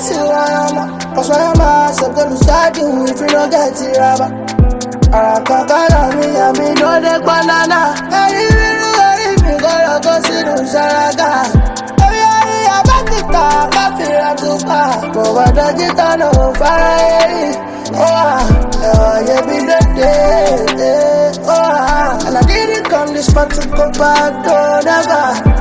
see why I'm cause why I'm I'm gonna start you if you don't get it rubber. Arakakara mi ya mi no de banana. Eri mi go go see no sharaga. Eri abatita kafira tupa. Go dajita no fire. Oh, yeah, be the day. Oh, and I didn't come this far to go back, don't ever.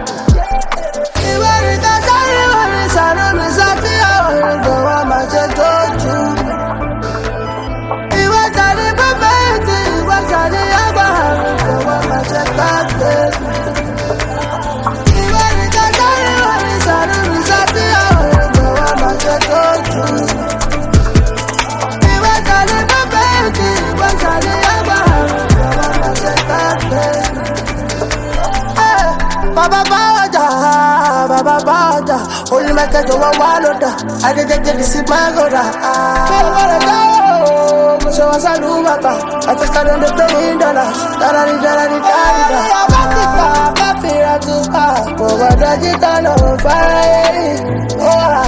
Baba Bada, only my catch over Waloda. I didn't get to see my goda. So I said, I just got on the $1 billion. I feel to pass over the Gitano fire.